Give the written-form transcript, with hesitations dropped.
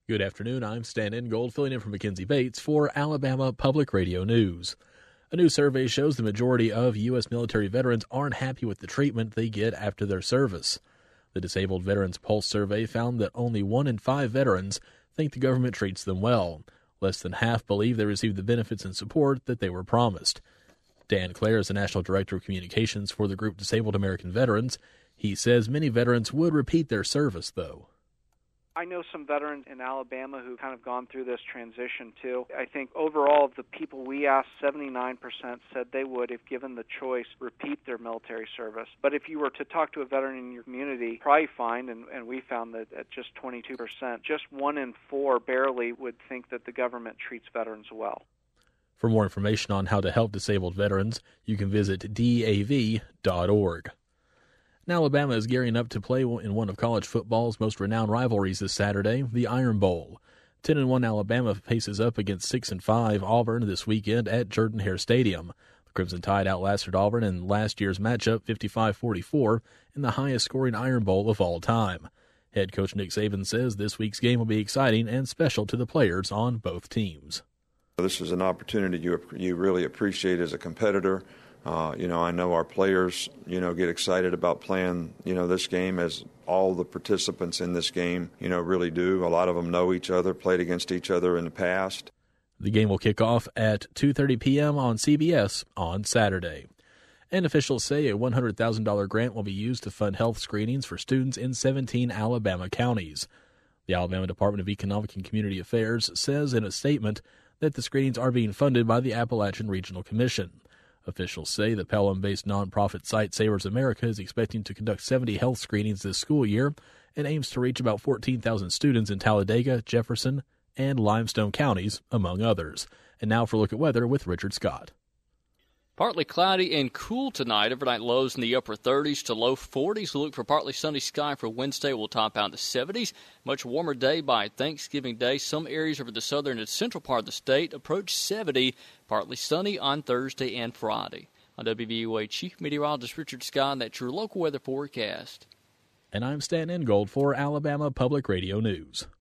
Good afternoon, I'm Stan Ingold, filling in for Mackenzie Bates for Alabama Public Radio News. A new survey shows the majority of U.S. military veterans aren't happy with the treatment they get after their service. The Disabled Veterans Pulse survey found that only 1 in 5 veterans think the government treats them well. Less than half believe they receive the benefits and support that they were promised. Dan Clare is the National Director of Communications for the group Disabled American Veterans. He says many veterans would repeat their service, though. I know some veterans in Alabama who've kind of gone through this transition, too. I think overall, the people we asked, 79% said they would, if given the choice, repeat their military service. But if you were to talk to a veteran in your community, probably find, and we found that at just 22%, just 1 in 4 barely would think that the government treats veterans well. For more information on how to help disabled veterans, you can visit DAV.org. Now Alabama is gearing up to play in one of college football's most renowned rivalries this Saturday, the Iron Bowl. 10-1 Alabama faces up against 6-5 Auburn this weekend at Jordan-Hare Stadium. The Crimson Tide outlasted Auburn in last year's matchup 55-44 in the highest-scoring Iron Bowl of all time. Head coach Nick Saban says this week's game will be exciting and special to the players on both teams. This is an opportunity you really appreciate as a competitor. I know our players, get excited about playing, this game, as all the participants in this game, really do. A lot of them know each other, played against each other in the past. The game will kick off at 2:30 p.m. on CBS on Saturday. And officials say a $100,000 grant will be used to fund health screenings for students in 17 Alabama counties. The Alabama Department of Economic and Community Affairs says in a statement that the screenings are being funded by the Appalachian Regional Commission. Officials say the Pelham-based nonprofit site Savers America is expecting to conduct 70 health screenings this school year and aims to reach about 14,000 students in Talladega, Jefferson, and Limestone counties, among others. And now for a look at weather with Richard Scott. Partly cloudy and cool tonight. Overnight lows in the upper 30s to low 40s. We'll look for partly sunny sky for Wednesday. We'll top out the 70s. Much warmer day by Thanksgiving Day. Some areas over the southern and central part of the state approach 70. Partly sunny on Thursday and Friday. On WVUA Chief Meteorologist Richard Scott, that's your local weather forecast. And I'm Stan Ingold for Alabama Public Radio News.